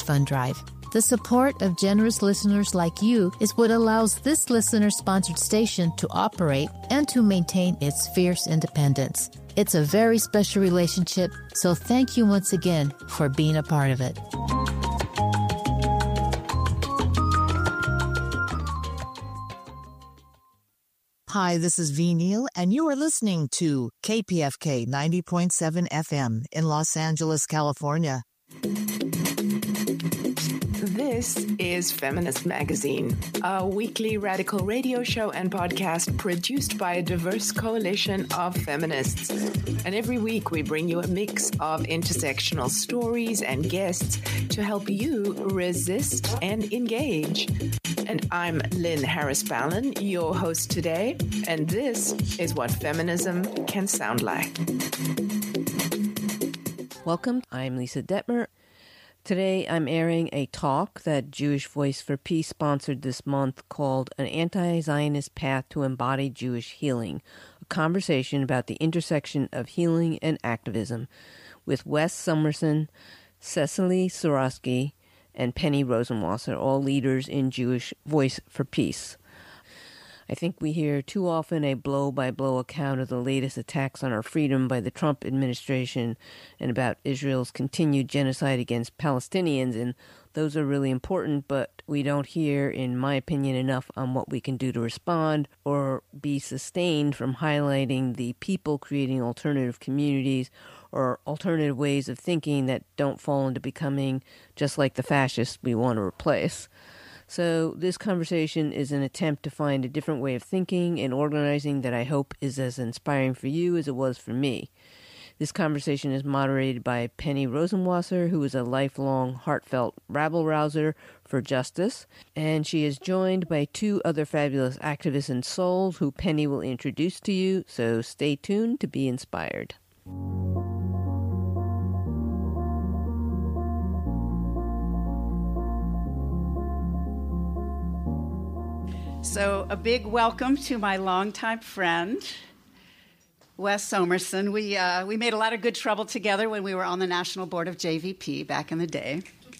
Trust Fund Drive. The support of generous listeners like you is what allows this listener-sponsored station to operate and to maintain its fierce independence. It's a very special relationship, so thank you once again for being a part of it. Hi, this is V. Neal, and you are listening to KPFK 90.7 FM in Los Angeles, California. This is Feminist Magazine, a weekly radical radio show and podcast produced by a diverse coalition of feminists. And every week we bring you a mix of intersectional stories and guests to help you resist and engage. And I'm Lynn Harris-Ballin, your host today, and this is what feminism can sound like. Welcome, I'm Lisa Detmer. Today I'm airing a talk that Jewish Voice for Peace sponsored this month called An Anti-Zionist Path to Embodied Jewish Healing, a conversation about the intersection of healing and activism with Wes Somerson, Cecily Suraski, and Penny Rosenwasser, all leaders in Jewish Voice for Peace. I think we hear too often a blow-by-blow account of the latest attacks on our freedom by the Trump administration and about Israel's continued genocide against Palestinians, and those are really important, but we don't hear, in my opinion, enough on what we can do to respond or be sustained from highlighting the people creating alternative communities or alternative ways of thinking that don't fall into becoming just like the fascists we want to replace. So this conversation is an attempt to find a different way of thinking and organizing that I hope is as inspiring for you as it was for me. This conversation is moderated by Penny Rosenwasser, who is a lifelong heartfelt rabble-rouser for justice, and she is joined by two other fabulous activists and souls who Penny will introduce to you, so stay tuned to be inspired. So a big welcome to my longtime friend, Wes Somerson. We made a lot of good trouble together when we were on the National Board of JVP back in the day.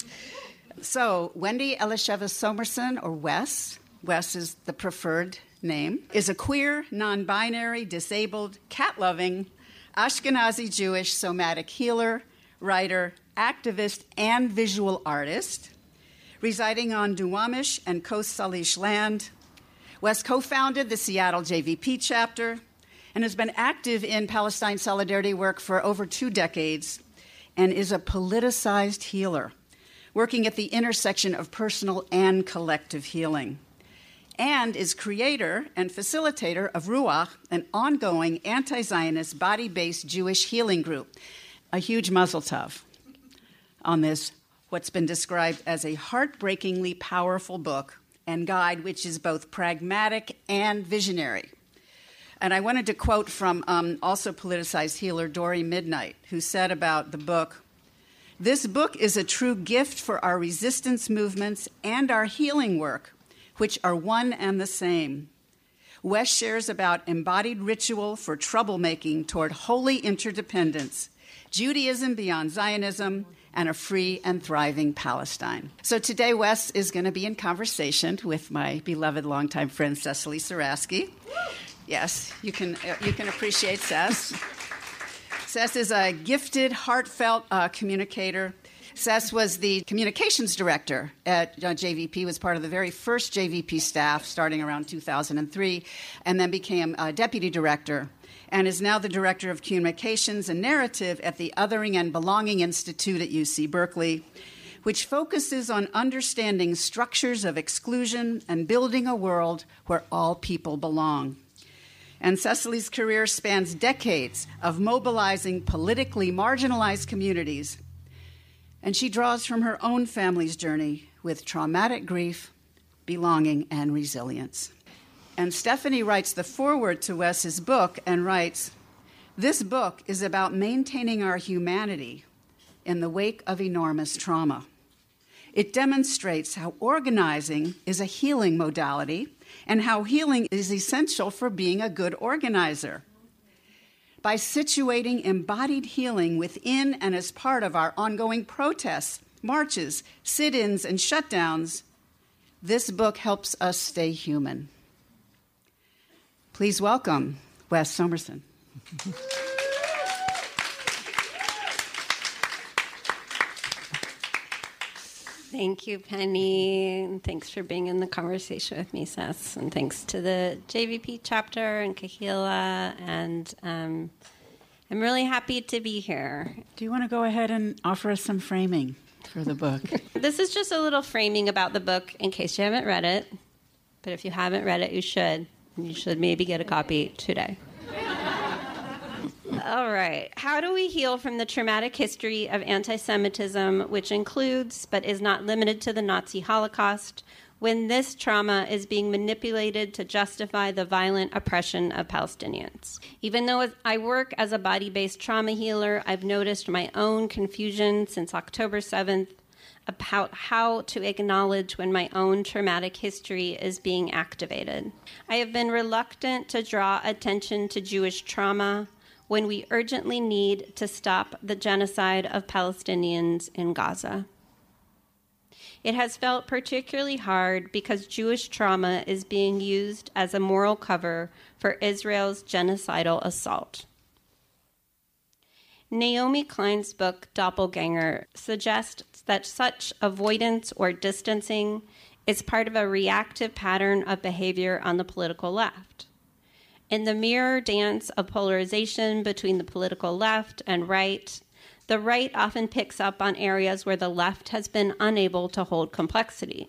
So Wendy Elisheva Somerson, or Wes is the preferred name, is a queer, non-binary, disabled, cat-loving, Ashkenazi Jewish somatic healer, writer, activist, and visual artist, residing on Duwamish and Coast Salish land. Wes co-founded the Seattle JVP chapter and has been active in Palestine solidarity work for over 2 decades and is a politicized healer, working at the intersection of personal and collective healing, and is creator and facilitator of Ruach, an ongoing anti-Zionist body-based Jewish healing group. A huge mazel tov on this, what's been described as a heartbreakingly powerful book and guide, which is both pragmatic and visionary. And I wanted to quote from also politicized healer Dory Midnight, who said about the book, "This book is a true gift for our resistance movements and our healing work, which are one and the same. Wes shares about embodied ritual for troublemaking toward holy interdependence, Judaism beyond Zionism, and a free and thriving Palestine." So today, Wes is going to be in conversation with my beloved longtime friend, Cecily Suraski. Yes, you can appreciate Cess. Cess is a gifted, heartfelt communicator. Cess was the communications director at JVP, was part of the very first JVP staff starting around 2003, and then became deputy director, and is now the director of communications and narrative at the Othering and Belonging Institute at UC Berkeley, which focuses on understanding structures of exclusion and building a world where all people belong. And Cecily's career spans decades of mobilizing politically marginalized communities, and she draws from her own family's journey with traumatic grief, belonging, and resilience. And Stephanie writes the foreword to Wes's book and writes, "This book is about maintaining our humanity in the wake of enormous trauma. It demonstrates how organizing is a healing modality and how healing is essential for being a good organizer. By situating embodied healing within and as part of our ongoing protests marches, sit-ins, and shutdowns, this book helps us stay human. Please welcome Wes Somerson. Thank you, Penny, and thanks for being in the conversation with me, Seth. And thanks to the JVP chapter and Kahila, and I'm really happy to be here. Do you want to go ahead and offer us some framing for the book? This is just a little framing about the book in case you haven't read it. But if you haven't read it, you should. You should maybe get a copy today. All right. How do we heal from the traumatic history of anti-Semitism, which includes, but is not limited to, the Nazi Holocaust, when this trauma is being manipulated to justify the violent oppression of Palestinians? Even though I work as a body-based trauma healer, I've noticed my own confusion since October 7th about how to acknowledge when my own traumatic history is being activated. I have been reluctant to draw attention to Jewish trauma when we urgently need to stop the genocide of Palestinians in Gaza. It has felt particularly hard because Jewish trauma is being used as a moral cover for Israel's genocidal assault. Naomi Klein's book, Doppelganger, suggests that such avoidance or distancing is part of a reactive pattern of behavior on the political left. In the mirror dance of polarization between the political left and right, the right often picks up on areas where the left has been unable to hold complexity.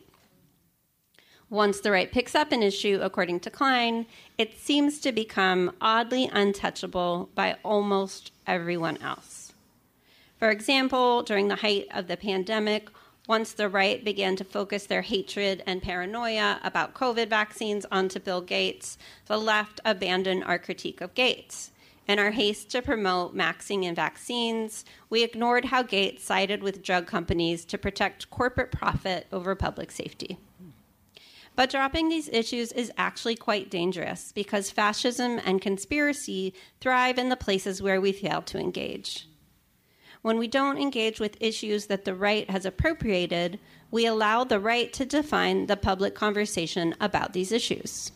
Once the right picks up an issue, according to Klein, it seems to become oddly untouchable by almost everyone else. For example, during the height of the pandemic, once the right began to focus their hatred and paranoia about COVID vaccines onto Bill Gates, the left abandoned our critique of Gates. In our haste to promote maxing in vaccines, we ignored how Gates sided with drug companies to protect corporate profit over public safety. But dropping these issues is actually quite dangerous because fascism and conspiracy thrive in the places where we fail to engage. When we don't engage with issues that the right has appropriated, we allow the right to define the public conversation about these issues.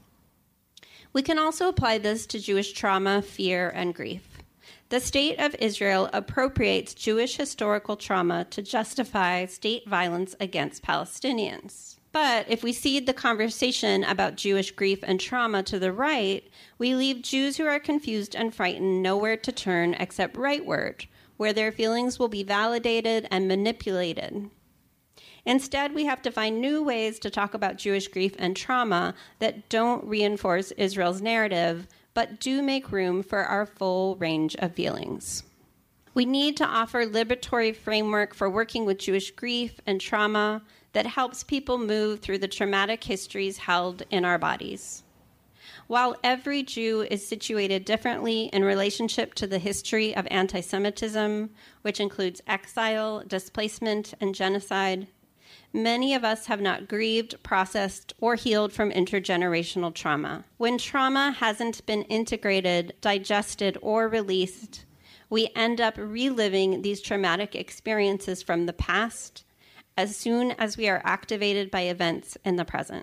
We can also apply this to Jewish trauma, fear, and grief. The state of Israel appropriates Jewish historical trauma to justify state violence against Palestinians. But if we cede the conversation about Jewish grief and trauma to the right, we leave Jews who are confused and frightened nowhere to turn except rightward, where their feelings will be validated and manipulated. Instead, we have to find new ways to talk about Jewish grief and trauma that don't reinforce Israel's narrative, but do make room for our full range of feelings. We need to offer a liberatory framework for working with Jewish grief and trauma that helps people move through the traumatic histories held in our bodies. While every Jew is situated differently in relationship to the history of anti-Semitism, which includes exile, displacement, and genocide, many of us have not grieved, processed, or healed from intergenerational trauma. When trauma hasn't been integrated, digested, or released, we end up reliving these traumatic experiences from the past as soon as we are activated by events in the present.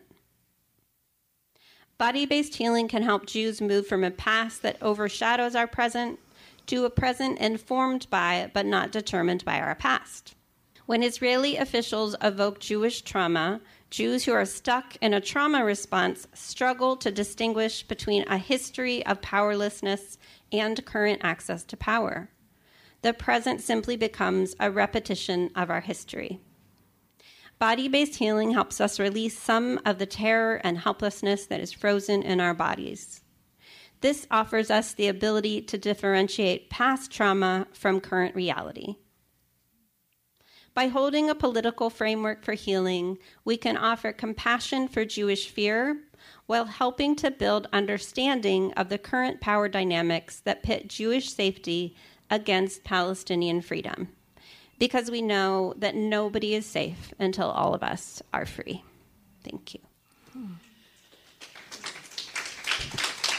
Body-based healing can help Jews move from a past that overshadows our present to a present informed by but not determined by our past. When Israeli officials evoke Jewish trauma, Jews who are stuck in a trauma response struggle to distinguish between a history of powerlessness and current access to power. The present simply becomes a repetition of our history. Body-based healing helps us release some of the terror and helplessness that is frozen in our bodies. This offers us the ability to differentiate past trauma from current reality. By holding a political framework for healing, we can offer compassion for Jewish fear while helping to build understanding of the current power dynamics that pit Jewish safety against Palestinian freedom. Because we know that nobody is safe until all of us are free. Thank you.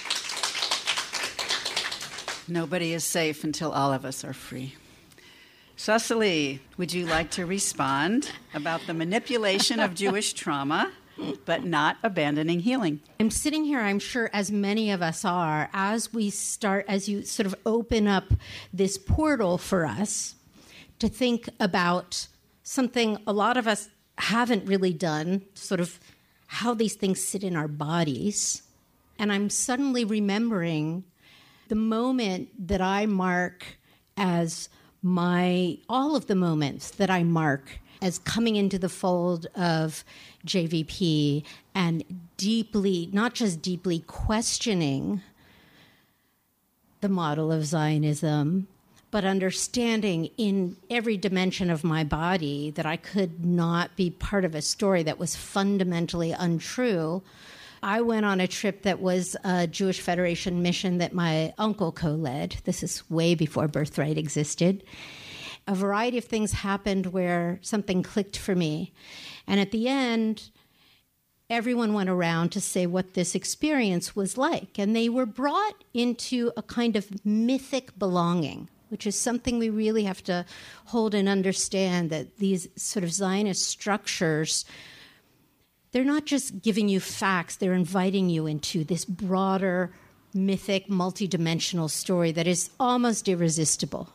Nobody is safe until all of us are free. Cecily, would you like to respond about the manipulation of Jewish trauma, but not abandoning healing? I'm sitting here, I'm sure, as many of us are, as you sort of open up this portal for us to think about something a lot of us haven't really done, sort of how these things sit in our bodies. And I'm suddenly remembering the moment that I mark as all of the moments that I mark as coming into the fold of JVP and deeply, not just deeply questioning the model of Zionism, but understanding in every dimension of my body that I could not be part of a story that was fundamentally untrue. I went on a trip that was a Jewish Federation mission that my uncle co-led. This is way before Birthright existed. A variety of things happened where something clicked for me. And at the end, everyone went around to say what this experience was like. And they were brought into a kind of mythic belonging, which is something we really have to hold and understand, that these sort of Zionist structures, they're not just giving you facts, they're inviting you into this broader, mythic, multidimensional story that is almost irresistible.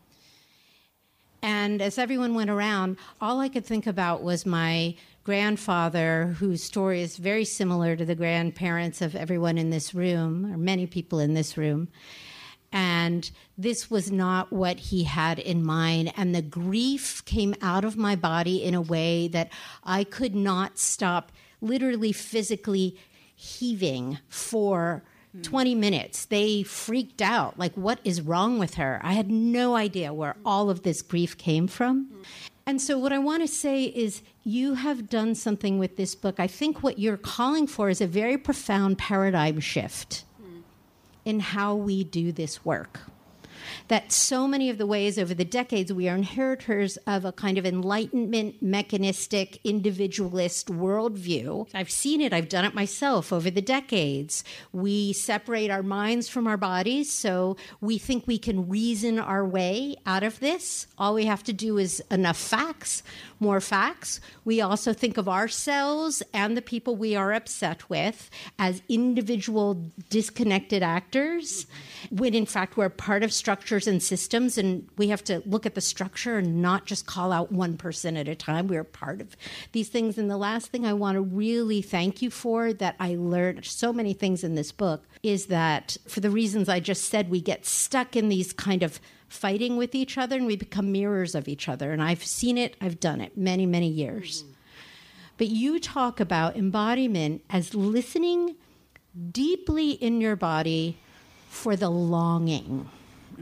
And as everyone went around, all I could think about was my grandfather, whose story is very similar to the grandparents of everyone in this room, or many people in this room. And this was not what he had in mind. And the grief came out of my body in a way that I could not stop literally physically heaving for 20 minutes. They freaked out. Like, what is wrong with her? I had no idea where all of this grief came from. And so what I want to say is you have done something with this book. I think what you're calling for is a very profound paradigm shift in how we do this work. That so many of the ways over the decades we are inheritors of a kind of Enlightenment, mechanistic, individualist worldview. I've seen it. I've done it myself over the decades. We separate our minds from our bodies, so we think we can reason our way out of this. All we have to do is enough facts, more facts. We also think of ourselves and the people we are upset with as individual disconnected actors, when in fact we're part of structures and systems, and we have to look at the structure and not just call out one person at a time. We're part of these things. And the last thing I want to really thank you for, that I learned so many things in this book, is that for the reasons I just said, we get stuck in these kind of fighting with each other and we become mirrors of each other. And I've seen it, I've done it many, many years. But you talk about embodiment as listening deeply in your body for the longing.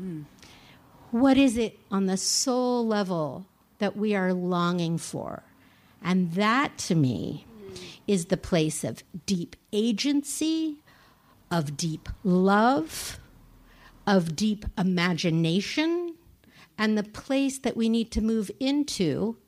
What is it on the soul level that we are longing for? And that, to me, is the place of deep agency, of deep love, of deep imagination, and the place that we need to move into,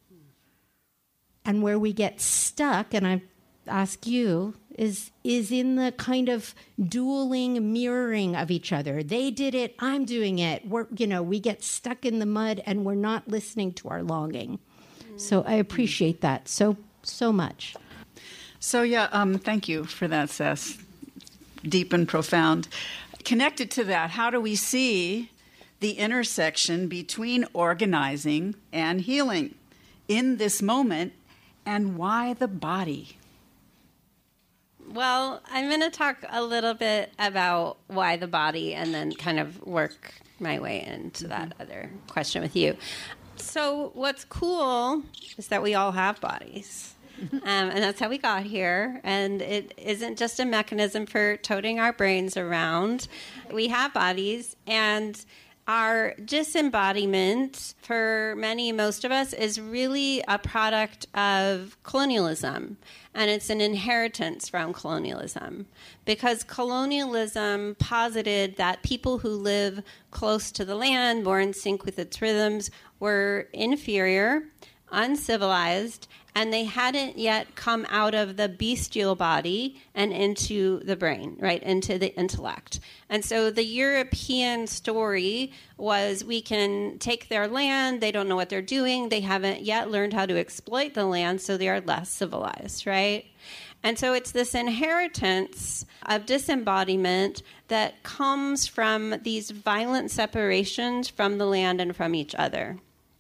and where we get stuck, and I ask you, is in the kind of dueling, mirroring of each other. They did it, I'm doing it. We get stuck in the mud and we're not listening to our longing. So I appreciate that so much. So thank you for that, Cess. Deep and profound. Connected to that, how do we see the intersection between organizing and healing in this moment, and why the body? Well, I'm going to talk a little bit about why the body and then kind of work my way into that other question with you. So what's cool is that we all have bodies. And that's how we got here. And it isn't just a mechanism for toting our brains around. We have bodies, and our disembodiment, for most of us, is really a product of colonialism. And it's an inheritance from colonialism. Because colonialism posited that people who live close to the land, more in sync with its rhythms, were inferior, uncivilized, and they hadn't yet come out of the bestial body and into the brain, right, into the intellect. And so the European story was, we can take their land, they don't know what they're doing, they haven't yet learned how to exploit the land, so they are less civilized, right? And so it's this inheritance of disembodiment that comes from these violent separations from the land and from each other.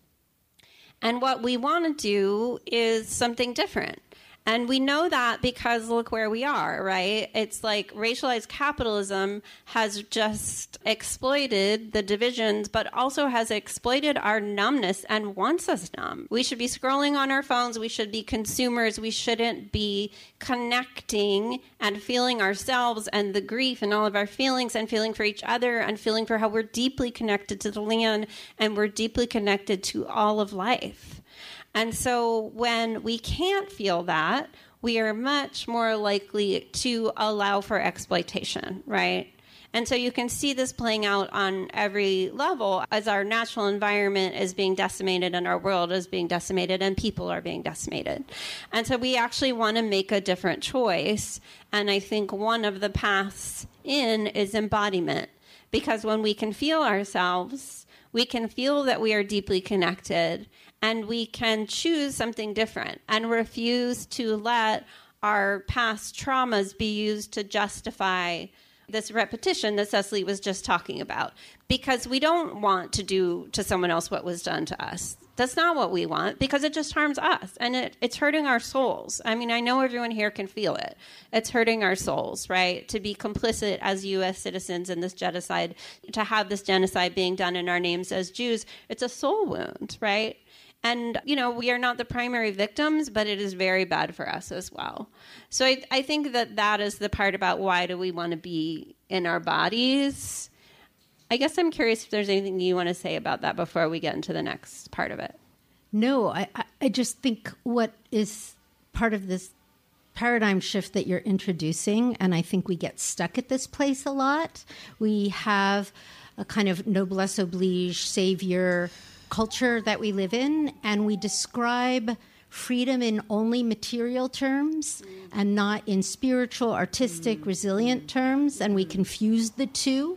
And what we want to do is something different. And we know that because look where we are, right? It's like racialized capitalism has just exploited the divisions, but also has exploited our numbness and wants us numb. We should be scrolling on our phones. We should be consumers. We shouldn't be connecting and feeling ourselves and the grief and all of our feelings and feeling for each other and feeling for how we're deeply connected to the land and we're deeply connected to all of life. And so when we can't feel that, we are much more likely to allow for exploitation, right? And so you can see this playing out on every level as our natural environment is being decimated and our world is being decimated and people are being decimated. And so we actually want to make a different choice. And I think one of the paths in is embodiment, because when we can feel ourselves, we can feel that we are deeply connected, and we can choose something different and refuse to let our past traumas be used to justify this repetition that Cecily was just talking about. Because we don't want to do to someone else what was done to us. That's not what we want, because it just harms us, and it's hurting our souls. I mean, I know everyone here can feel it. It's hurting our souls, right? To be complicit as U.S. citizens in this genocide, to have this genocide being done in our names as Jews, it's a soul wound, right? And, you know, we are not the primary victims, but it is very bad for us as well. So I think that is the part about why do we want to be in our bodies. I guess I'm curious if there's anything you want to say about that before we get into the next part of it. No, I just think what is part of this paradigm shift that you're introducing, and I think we get stuck at this place a lot. We have a kind of noblesse oblige, savior culture that we live in, and we describe freedom in only material terms and not in spiritual, artistic, resilient terms, and we confuse the two.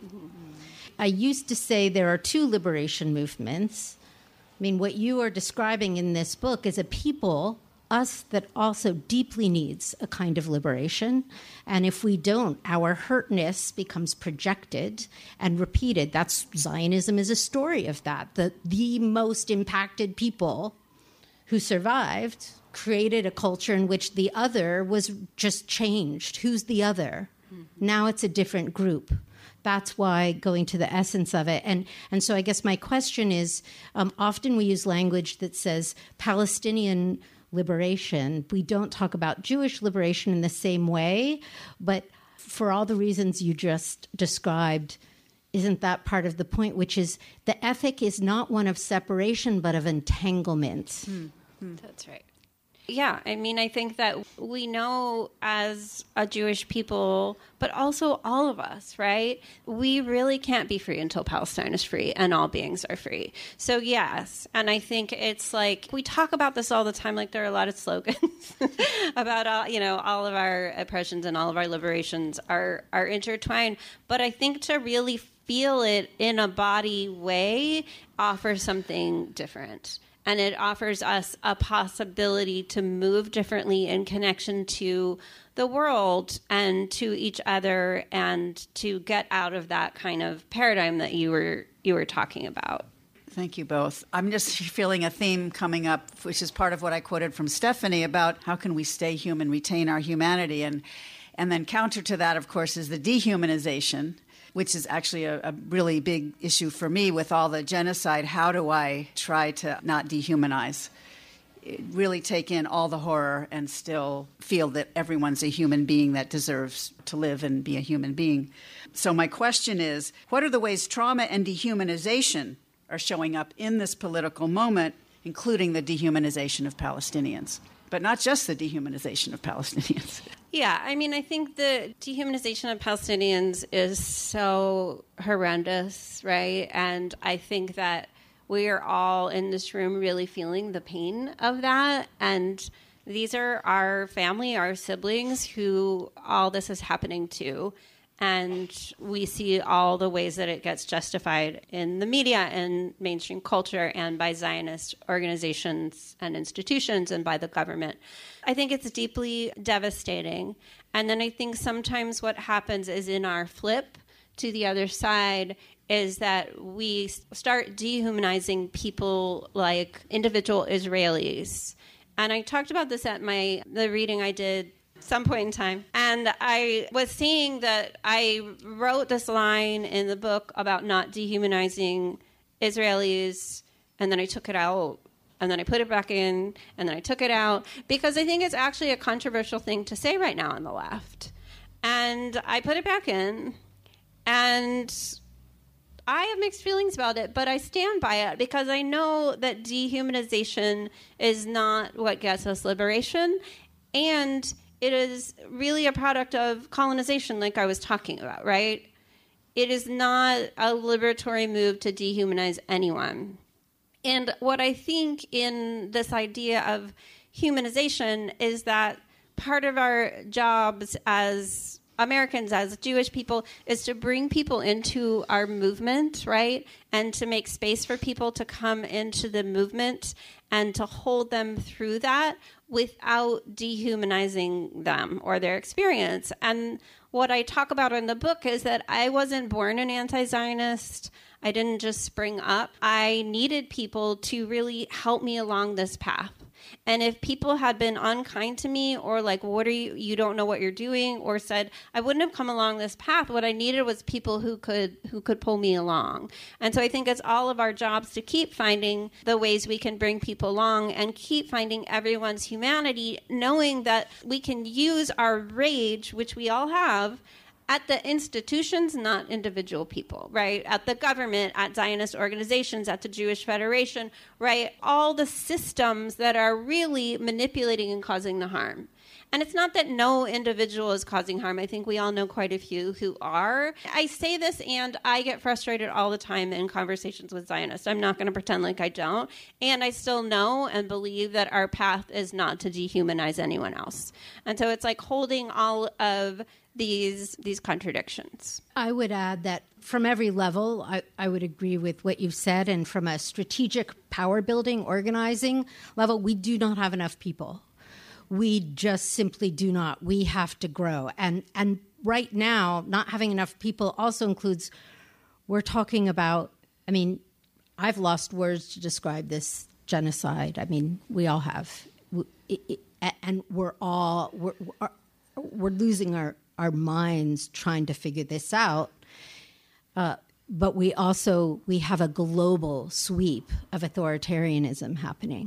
I used to say there are two liberation movements. I mean, what you are describing in this book is a people, us, that also deeply needs a kind of liberation. And if we don't, our hurtness becomes projected and repeated. That's Zionism is a story of that. The most impacted people who survived created a culture in which the other was just changed. Who's the other? Now it's a different group. That's why going to the essence of it. And so I guess my question is, often we use language that says Palestinian liberation. We don't talk about Jewish liberation in the same way, but for all the reasons you just described, isn't that part of the point, which is the ethic is not one of separation, but of entanglement. That's right. Yeah, I mean, I think that we know as a Jewish people, but also all of us, right? We really can't be free until Palestine is free and all beings are free. So yes, and I think it's like, we talk about this all the time, like there are a lot of slogans about all of our oppressions and all of our liberations are intertwined. But I think to really feel it in a body way offers something different. And it offers us a possibility to move differently in connection to the world and to each other, and to get out of that kind of paradigm that you were talking about. Thank you both. I'm just feeling a theme coming up, which is part of what I quoted from Stephanie about how can we stay human, retain our humanity. And then counter to that, of course, is the dehumanization, which is actually a really big issue for me with all the genocide. How do I try to not dehumanize? Really take in all the horror and still feel that everyone's a human being that deserves to live and be a human being. So my question is, what are the ways trauma and dehumanization are showing up in this political moment, including the dehumanization of Palestinians? But not just the dehumanization of Palestinians. Yeah, I mean, I think the dehumanization of Palestinians is so horrendous, right? And I think that we are all in this room really feeling the pain of that. And these are our family, our siblings who all this is happening to. And we see all the ways that it gets justified in the media and mainstream culture and by Zionist organizations and institutions and by the government. I think it's deeply devastating. And then I think sometimes what happens is in our flip to the other side is that we start dehumanizing people like individual Israelis. And I talked about this at the reading I did some point in time. And I was saying that I wrote this line in the book about not dehumanizing Israelis, and then I took it out, and then I put it back in, and then I took it out, because I think it's actually a controversial thing to say right now on the left. And I put it back in, and I have mixed feelings about it, but I stand by it because I know that dehumanization is not what gets us liberation, and it is really a product of colonization, like I was talking about, right? It is not a liberatory move to dehumanize anyone. And what I think in this idea of humanization is that part of our jobs as Americans, as Jewish people, is to bring people into our movement, right? And to make space for people to come into the movement and to hold them through that without dehumanizing them or their experience. And what I talk about in the book is that I wasn't born an anti-Zionist. I didn't just spring up. I needed people to really help me along this path. And if people had been unkind to me or like, what are you don't know what you're doing, or said, I wouldn't have come along this path. What I needed was people who could pull me along. And so I think it's all of our jobs to keep finding the ways we can bring people along and keep finding everyone's humanity, knowing that we can use our rage, which we all have, at the institutions, not individual people, right? At the government, at Zionist organizations, at the Jewish Federation, right? All the systems that are really manipulating and causing the harm. And it's not that no individual is causing harm. I think we all know quite a few who are. I say this and I get frustrated all the time in conversations with Zionists. I'm not going to pretend like I don't. And I still know and believe that our path is not to dehumanize anyone else. And so it's like holding all of these contradictions. I would add that from every level, I would agree with what you've said. And from a strategic power building, organizing level, we do not have enough people. We just simply do not. We have to grow. And right now, not having enough people also includes, we're talking about, I mean, I've lost words to describe this genocide. I mean, we all have. And we're losing our minds trying to figure this out. But we have a global sweep of authoritarianism happening.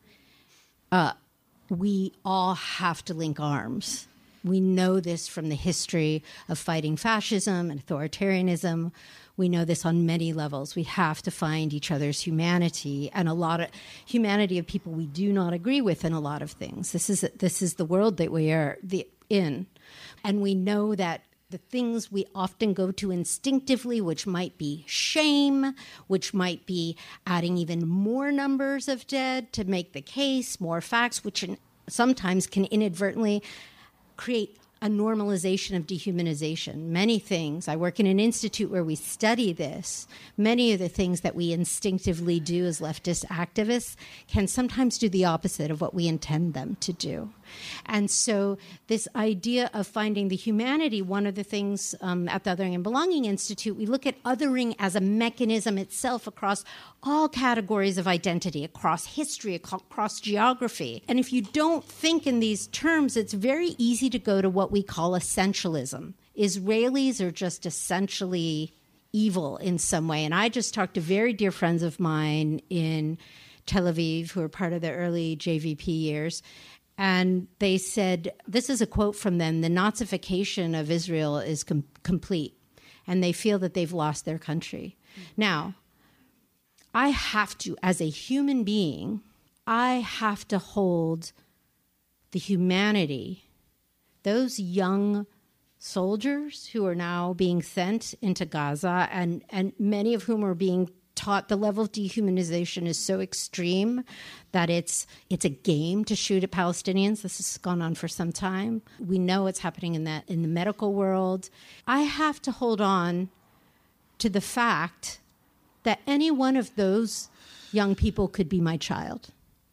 We all have to link arms. We know this from the history of fighting fascism and authoritarianism. We know this on many levels. We have to find each other's humanity, and a lot of humanity of people we do not agree with in a lot of things. This is the world that we are in. And we know that the things we often go to instinctively, which might be shame, which might be adding even more numbers of dead to make the case, more facts, which sometimes can inadvertently create a normalization of dehumanization. Many things, I work in an institute where we study this, many of the things that we instinctively do as leftist activists can sometimes do the opposite of what we intend them to do. And so this idea of finding the humanity, one of the things at the Othering and Belonging Institute, we look at othering as a mechanism itself across all categories of identity, across history, across geography. And if you don't think in these terms, it's very easy to go to what we call essentialism. Israelis are just essentially evil in some way. And I just talked to very dear friends of mine in Tel Aviv who are part of the early JVP years. And they said, this is a quote from them, the Nazification of Israel is complete. And they feel that they've lost their country. Now, I have to, as a human being, I have to hold the humanity, those young soldiers who are now being sent into Gaza, and many of whom are being taught the level of dehumanization is so extreme that it's a game to shoot at Palestinians. This has gone on for some time. We know it's happening in the medical world. I have to hold on to the fact that any one of those young people could be my child.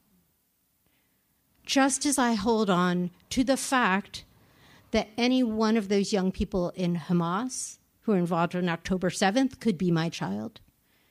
Just as I hold on to the fact that any one of those young people in Hamas who are involved on October 7th could be my child.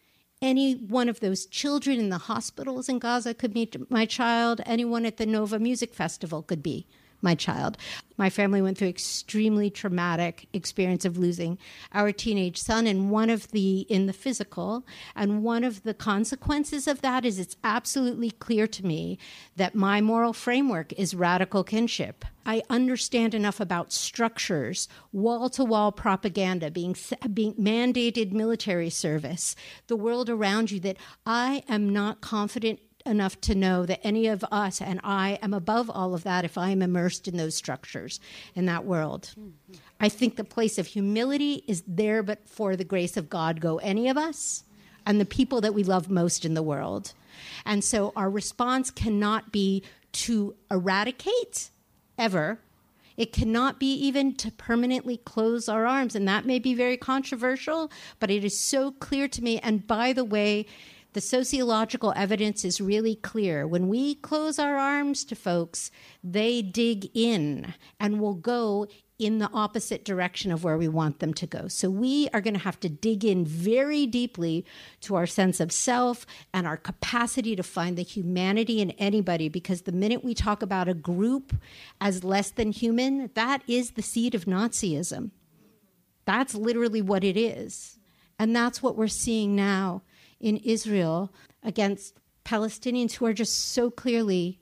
Any one of those children in the hospitals in Gaza could be my child. Anyone at the Nova Music Festival could be my child. My family went through extremely traumatic experience of losing our teenage son, and in the physical, and one of the consequences of that is it's absolutely clear to me that my moral framework is radical kinship. I understand enough about structures, wall-to-wall propaganda, being mandated military service, the world around you, that I am not confident enough to know that any of us, and I am above all of that if I am immersed in those structures, in that world. Mm-hmm. I think the place of humility is there, but for the grace of God go any of us and the people that we love most in the world. And so our response cannot be to eradicate, ever. It cannot be even to permanently close our arms. And that may be very controversial, but it is so clear to me. And by the way, the sociological evidence is really clear. When we close our arms to folks, they dig in and will go in the opposite direction of where we want them to go. So we are going to have to dig in very deeply to our sense of self and our capacity to find the humanity in anybody, because the minute we talk about a group as less than human, that is the seed of Nazism. That's literally what it is. And that's what we're seeing now in Israel against Palestinians who are just so clearly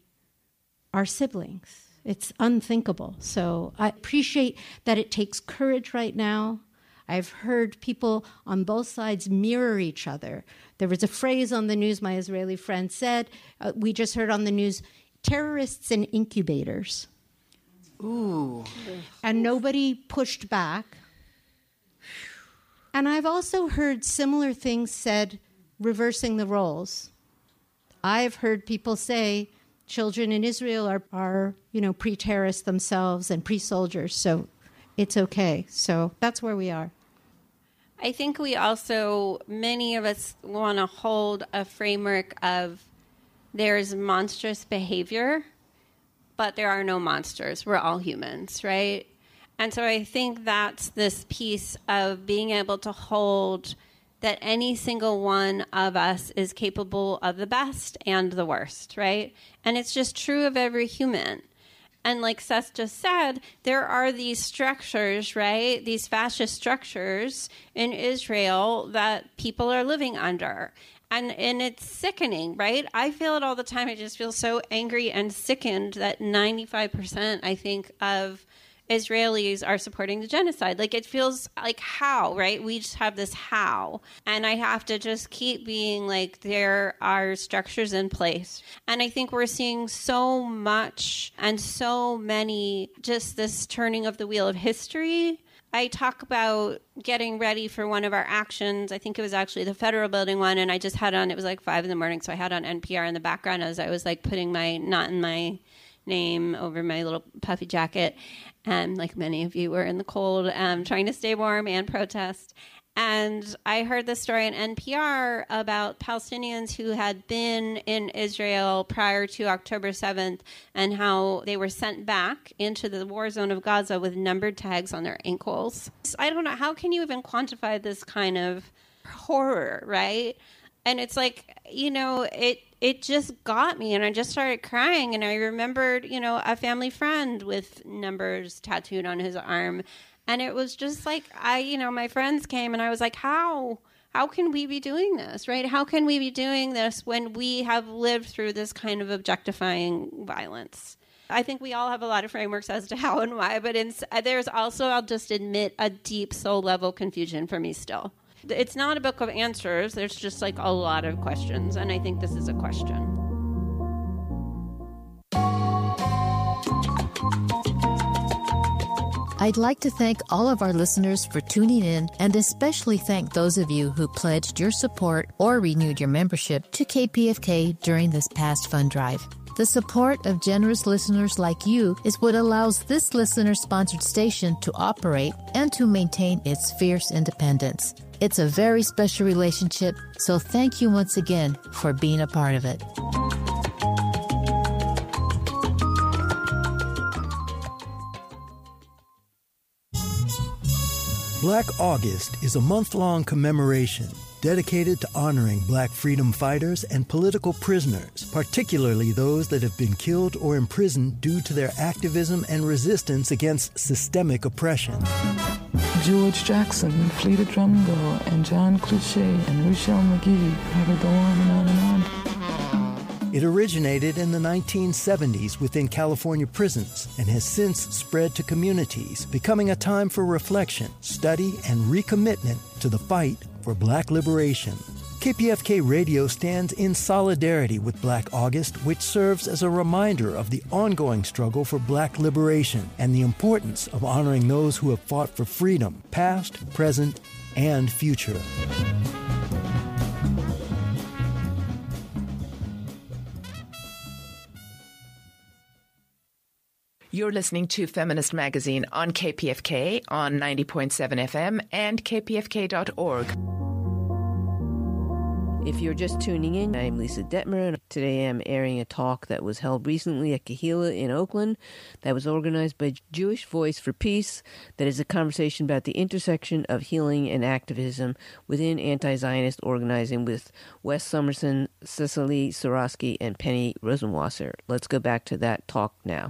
our siblings. It's unthinkable. So I appreciate that it takes courage right now. I've heard people on both sides mirror each other. There was a phrase on the news my Israeli friend said, we just heard on the news, terrorists in incubators. Ooh. And nobody pushed back. And I've also heard similar things said reversing the roles. I've heard people say children in Israel are pre-terrorists themselves and pre-soldiers, so it's okay. So that's where we are. I think we also, many of us want to hold a framework of there's monstrous behavior, but there are no monsters. We're all humans, right? And so I think that's this piece of being able to hold that any single one of us is capable of the best and the worst, right? And it's just true of every human. And like Seth just said, there are these structures, right? These fascist structures in Israel that people are living under. And it's sickening, right? I feel it all the time. I just feel so angry and sickened that 95%, I think, of Israelis are supporting the genocide. Like, it feels like how, right? We just have this how. And I have to just keep being like, there are structures in place. And I think we're seeing so much and so many, just this turning of the wheel of history. I talk about getting ready for one of our actions. I think it was actually the Federal Building one. And I just had on, it was like 5 a.m. So I had on NPR in the background as I was like putting my, not in my name over my little puffy jacket. And like many of you were in the cold, trying to stay warm and protest. And I heard this story on NPR about Palestinians who had been in Israel prior to October 7th and how they were sent back into the war zone of Gaza with numbered tags on their ankles. I don't know, how can you even quantify this kind of horror, right? And it's like, it just got me, and I just started crying, and I remembered, a family friend with numbers tattooed on his arm, and it was just like, my friends came, and I was like, how can we be doing this, right? How can we be doing this when we have lived through this kind of objectifying violence? I think we all have a lot of frameworks as to how and why, but there's also, I'll just admit, a deep soul-level confusion for me still. It's not a book of answers. There's just like a lot of questions. And I think this is a question. I'd like to thank all of our listeners for tuning in, and especially thank those of you who pledged your support or renewed your membership to KPFK during this past fund drive. The support of generous listeners like you is what allows this listener-sponsored station to operate and to maintain its fierce independence. It's a very special relationship, so thank you once again for being a part of it. Black August is a month-long commemoration dedicated to honoring Black freedom fighters and political prisoners, particularly those that have been killed or imprisoned due to their activism and resistance against systemic oppression. George Jackson, Fleeta Drumgo, and John Cliche, and Rochelle McGee. I could go on and on and on. It originated in the 1970s within California prisons and has since spread to communities, becoming a time for reflection, study, and recommitment to the fight for Black liberation. KPFK Radio stands in solidarity with Black August, which serves as a reminder of the ongoing struggle for Black liberation and the importance of honoring those who have fought for freedom, past, present, and future. You're listening to Feminist Magazine on KPFK on 90.7 FM and kpfk.org. If you're just tuning in, I'm Lisa Detmer, and today I'm airing a talk that was held recently at Kahila in Oakland that was organized by Jewish Voice for Peace, that is a conversation about the intersection of healing and activism within anti-Zionist organizing with Wes Somerson, Cecily Sorosky, and Penny Rosenwasser. Let's go back to that talk now.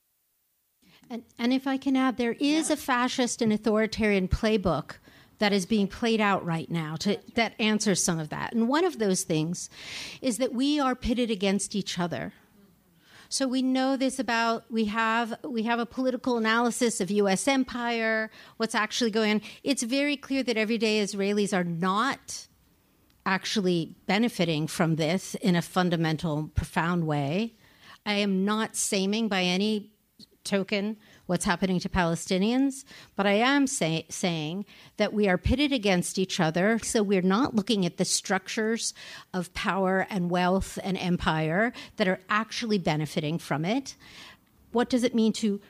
And if I can add, there is a fascist and authoritarian playbook that is being played out right now that answers some of that. And one of those things is that we are pitted against each other. So we know this about, we have a political analysis of U.S. empire, what's actually going on. It's very clear that everyday Israelis are not actually benefiting from this in a fundamental, profound way. I am not saming by any token what's happening to Palestinians, but I am saying that we are pitted against each other, so we're not looking at the structures of power and wealth and empire that are actually benefiting from it. What does it mean to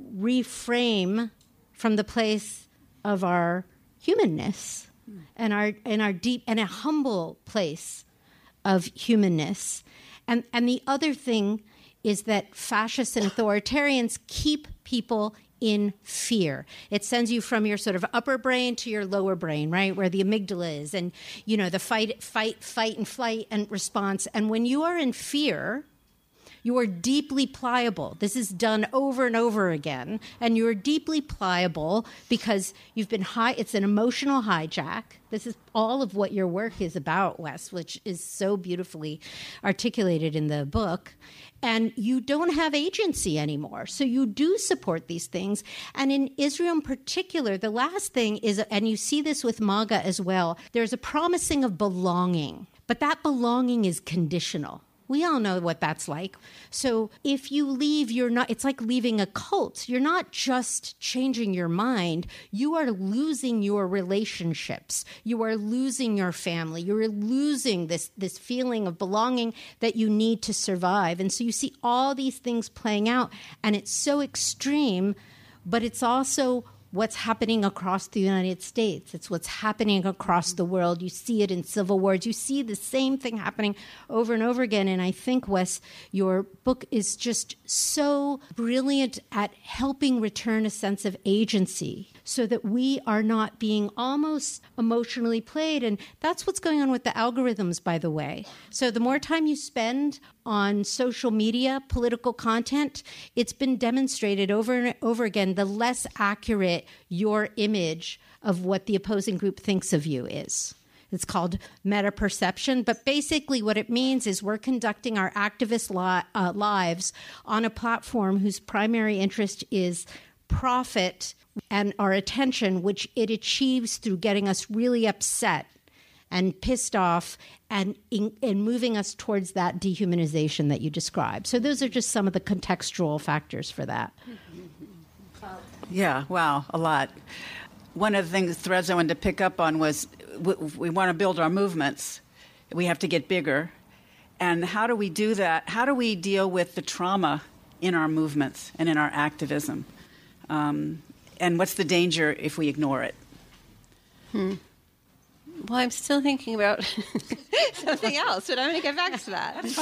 reframe from the place of our humanness and our deep and a humble place of humanness? And the other thing is that fascists and authoritarians keep people in fear. It sends you from your sort of upper brain to your lower brain, right, where the amygdala is, and the fight and flight and response. And when you are in fear, you are deeply pliable. This is done over and over again, and you are deeply pliable because you've been it's an emotional hijack. This is all of what your work is about, Wes, which is so beautifully articulated in the book. And you don't have agency anymore. So you do support these things. And in Israel in particular, the last thing is, and you see this with MAGA as well, there's a promising of belonging. But that belonging is conditional. We all know what that's like. So if you leave, it's like leaving a cult. You're not just changing your mind. You are losing your relationships. You are losing your family. You're losing this feeling of belonging that you need to survive. And so you see all these things playing out, and it's so extreme, but it's also what's happening across the United States. It's what's happening across the world. You see it in civil wars. You see the same thing happening over and over again. And I think, Wes, your book is just so brilliant at helping return a sense of agency so that we are not being almost emotionally played. And that's what's going on with the algorithms, by the way. So the more time you spend on social media, political content, it's been demonstrated over and over again, the less accurate your image of what the opposing group thinks of you is. It's called meta-perception. But basically what it means is we're conducting our activist lives on a platform whose primary interest is profit and our attention, which it achieves through getting us really upset and pissed off and moving us towards that dehumanization that you described. So those are just some of the contextual factors for that. Yeah, wow, a lot. One of the threads I wanted to pick up on was we want to build our movements. We have to get bigger. And how do we do that? How do we deal with the trauma in our movements and in our activism? And what's the danger if we ignore it? Well, I'm still thinking about something else, but I'm going to get back to that. That's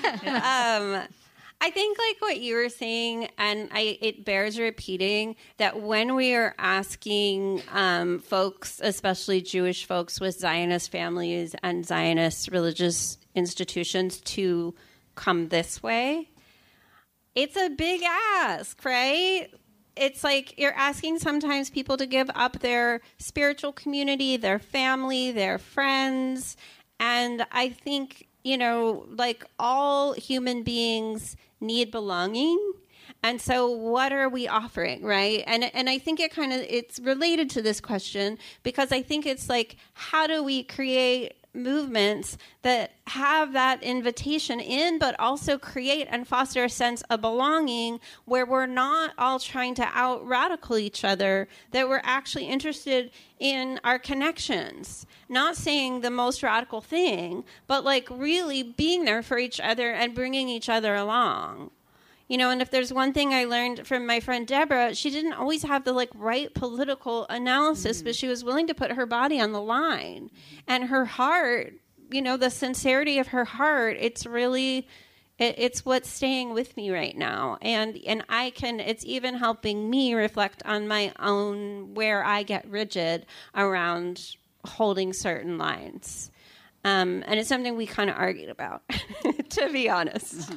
fine. I think like what you were saying, and it bears repeating, that when we are asking folks, especially Jewish folks with Zionist families and Zionist religious institutions to come this way, it's a big ask, right? It's like you're asking sometimes people to give up their spiritual community, their family, their friends. And I think, like all human beings need belonging. And so what are we offering, right? And I think it's related to this question, because I think it's like, how do we create movements that have that invitation in, but also create and foster a sense of belonging where we're not all trying to out-radical each other, that we're actually interested in our connections, not saying the most radical thing, but like really being there for each other and bringing each other along. And if there's one thing I learned from my friend Deborah, she didn't always have the right political analysis, but she was willing to put her body on the line. And her heart, the sincerity of her heart, it's really, it's what's staying with me right now. And it's even helping me reflect on my own, where I get rigid around holding certain lines. And it's something we kind of argued about, to be honest,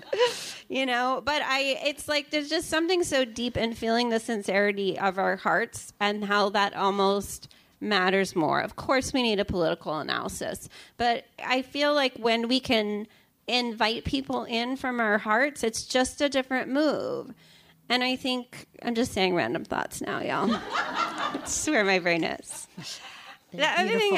but it's like, there's just something so deep in feeling the sincerity of our hearts and how that almost matters more. Of course, we need a political analysis, but I feel like when we can invite people in from our hearts, it's just a different move. And I think I'm just saying random thoughts now, y'all. It's where my brain is. The other thing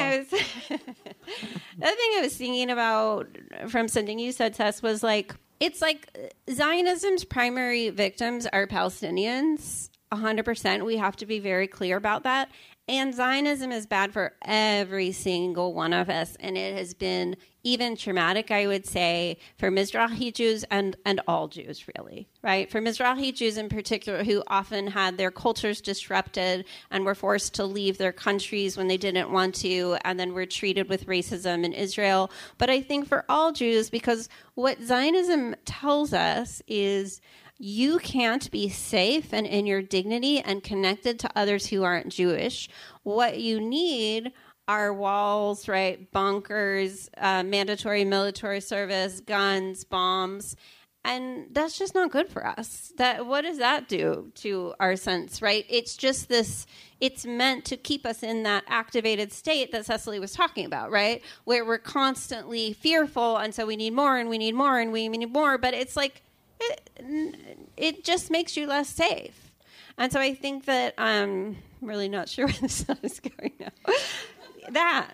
I was thinking about from something you said, Tess, was like, it's like Zionism's primary victims are Palestinians, 100%. We have to be very clear about that. And Zionism is bad for every single one of us. And it has been even traumatic, I would say, for Mizrahi Jews and all Jews, really, right? For Mizrahi Jews in particular, who often had their cultures disrupted and were forced to leave their countries when they didn't want to, and then were treated with racism in Israel. But I think for all Jews, because what Zionism tells us is you can't be safe and in your dignity and connected to others who aren't Jewish. What you need are walls, right? Bunkers, mandatory military service, guns, bombs. And that's just not good for us. What does that do to our sense, right? It's just this, it's meant to keep us in that activated state that Cecily was talking about, right? Where we're constantly fearful, and so we need more, and we need more, and we need more. But it's like, it just makes you less safe. And so I think that I'm really not sure where this is going now. That.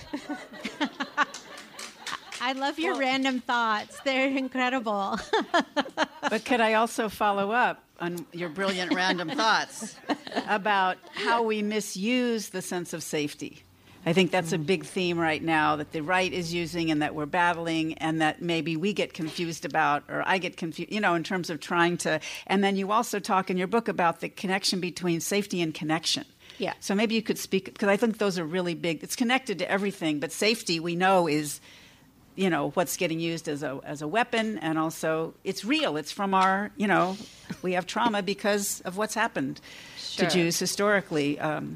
I love your random thoughts. They're incredible. But could I also follow up on your brilliant random thoughts about how we misuse the sense of safety? I think that's a big theme right now that the right is using and that we're battling, and that maybe we get confused about, or I get confused, in terms of trying to. And then you also talk in your book about the connection between safety and connection. Yeah. So maybe you could speak, because I think those are really big. It's connected to everything, but safety we know is, what's getting used as a weapon, and also it's real. It's from our, we have trauma because of what's happened to Jews historically.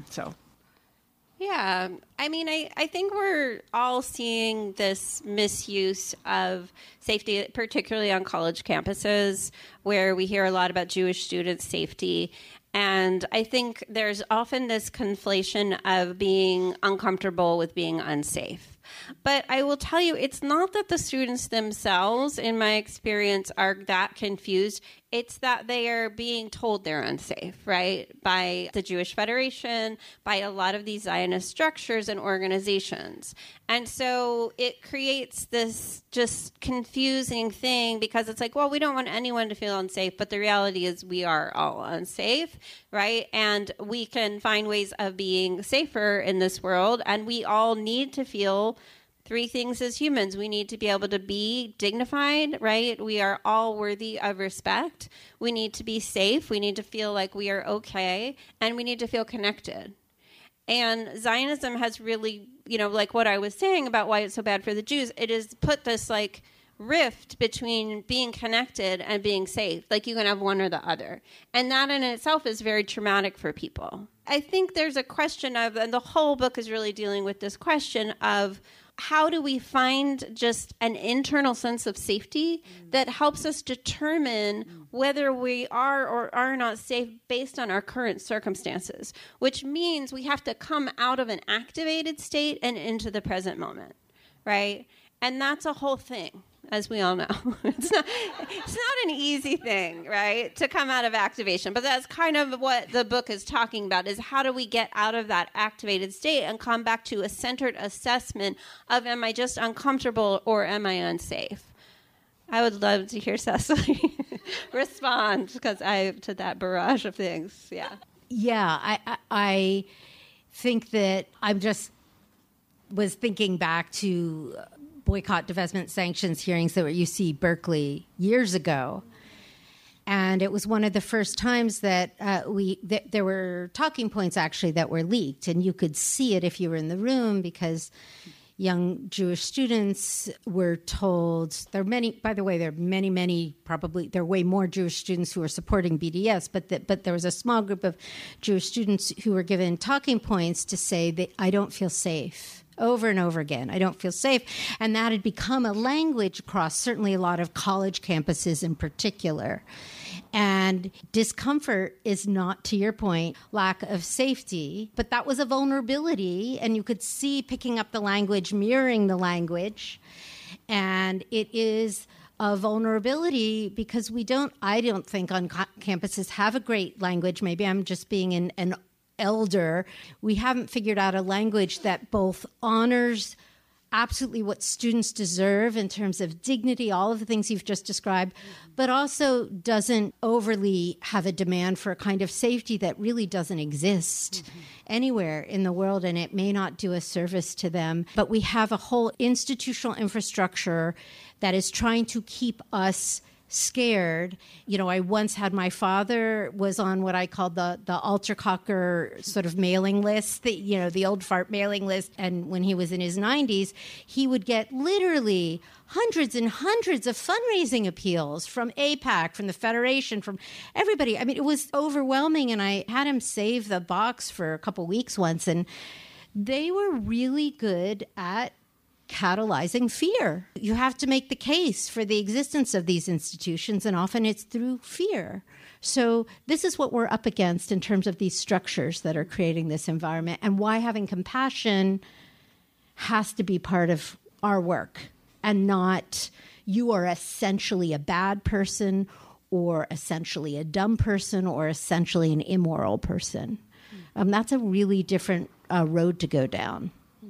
Yeah. I mean, I think we're all seeing this misuse of safety, particularly on college campuses, where we hear a lot about Jewish students' safety. And I think there's often this conflation of being uncomfortable with being unsafe. But I will tell you, it's not that the students themselves, in my experience, are that confused. It's that they are being told they're unsafe, right? By the Jewish Federation, by a lot of these Zionist structures and organizations. And so it creates this just confusing thing because it's like, well, we don't want anyone to feel unsafe, but the reality is we are all unsafe, right? And we can find ways of being safer in this world, and we all need to feel three things as humans. We need to be able to be dignified, right? We are all worthy of respect. We need to be safe. We need to feel like we are okay, and we need to feel connected. And Zionism has really, like what I was saying about why it's so bad for the Jews, it has put this like rift between being connected and being safe. Like you can have one or the other. And that in itself is very traumatic for people. I think there's a question of, and the whole book is really dealing with this question of, how do we find just an internal sense of safety that helps us determine whether we are or are not safe based on our current circumstances, which means we have to come out of an activated state and into the present moment, right? And that's a whole thing, as we all know. It's not an easy thing, right, to come out of activation. But that's kind of what the book is talking about, is how do we get out of that activated state and come back to a centered assessment of, am I just uncomfortable or am I unsafe? I would love to hear Cecily respond to that barrage of things. Yeah. Yeah, I think that I'm just was thinking back to boycott, divestment, sanctions hearings that were at UC Berkeley years ago. And it was one of the first times that there were talking points actually that were leaked. And you could see it if you were in the room because young Jewish students were told, there are many, by the way, there are many, probably, there are way more Jewish students who are supporting BDS, but there was a small group of Jewish students who were given talking points to say that I don't feel safe. Over and over again, I don't feel safe. And that had become a language across certainly a lot of college campuses in particular. And discomfort is not, to your point, lack of safety, but that was a vulnerability. And you could see picking up the language, mirroring the language. And it is a vulnerability because I don't think on campuses have a great language. Maybe I'm just being an elder. We haven't figured out a language that both honors absolutely what students deserve in terms of dignity, all of the things you've just described, but also doesn't overly have a demand for a kind of safety that really doesn't exist anywhere in the world, and it may not do a service to them. But we have a whole institutional infrastructure that is trying to keep us scared. I once had my father was on what I called the Altercocker sort of mailing list, the old fart mailing list. And when he was in his 90s, he would get literally hundreds and hundreds of fundraising appeals from AIPAC, from the Federation, from everybody. I mean, it was overwhelming. And I had him save the box for a couple weeks once. And they were really good at catalyzing fear. You have to make the case for the existence of these institutions, and often it's through fear. So this is what we're up against in terms of these structures that are creating this environment, and why having compassion has to be part of our work, and not you are essentially a bad person or essentially a dumb person or essentially an immoral person. That's a really different road to go down.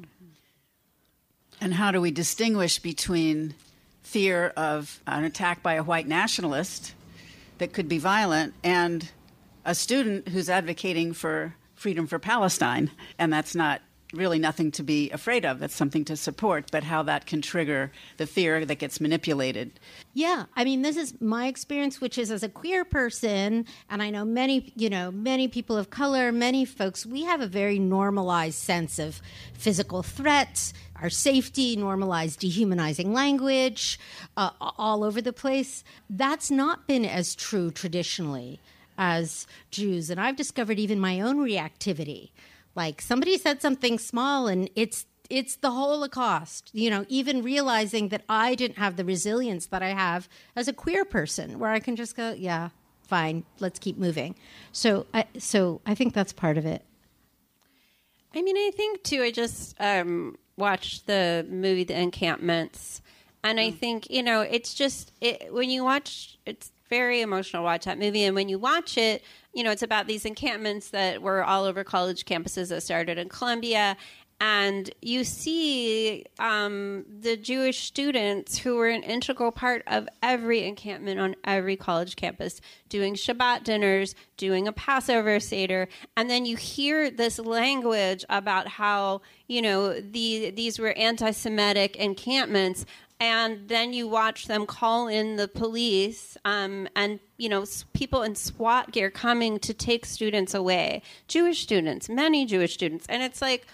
And how do we distinguish between fear of an attack by a white nationalist that could be violent and a student who's advocating for freedom for Palestine? And that's not really nothing to be afraid of. That's something to support, but how that can trigger the fear that gets manipulated. Yeah. I mean, this is my experience, which is as a queer person, and I know many people of color, many folks, we have a very normalized sense of physical threats, our safety, normalized dehumanizing language, all over the place. That's not been as true traditionally as Jews. And I've discovered even my own reactivity. Like somebody said something small and it's the Holocaust, even realizing that I didn't have the resilience that I have as a queer person, where I can just go, yeah, fine, let's keep moving. So I think that's part of it. I mean, I think too, I just watched the movie The Encampments, and I think, it's just, when you watch, Very emotional to watch that movie. And when you watch it, you know, it's about these encampments that were all over college campuses that started in Columbia. And you see the Jewish students who were an integral part of every encampment on every college campus, doing Shabbat dinners, doing a Passover Seder. And then you hear this language about how, you know, these were anti-Semitic encampments. And then you watch them call in the police and, you know, people in SWAT gear coming to take students away. Jewish students, many Jewish students. And it's like,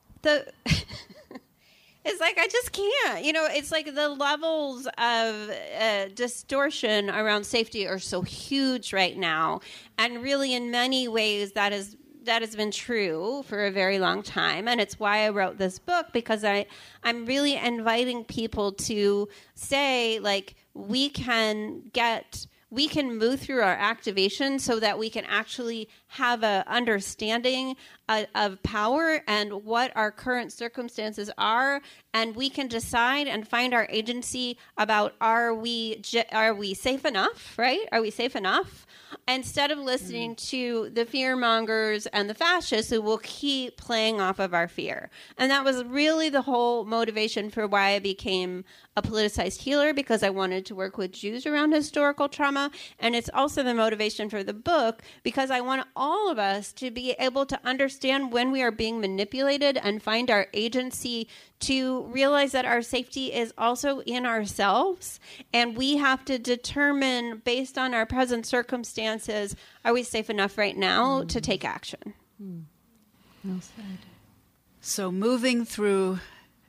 it's like, I just can't, you know, it's like the levels of distortion around safety are so huge right now. And really, in many ways, that has been true for a very long time. And it's why I wrote this book, because I'm really inviting people to say, like, we can move through our activation so that we can actually have an understanding of power and what our current circumstances are, and we can decide and find our agency about are we safe enough, right? Are we safe enough? Instead of listening to the fear mongers and the fascists who will keep playing off of our fear. And that was really the whole motivation for why I became a politicized healer, because I wanted to work with Jews around historical trauma. And it's also the motivation for the book, because I want all of us to be able to understand when we are being manipulated and find our agency, to realize that our safety is also in ourselves. And we have to determine, based on our present circumstances, are we safe enough right now to take action? Well said. So moving through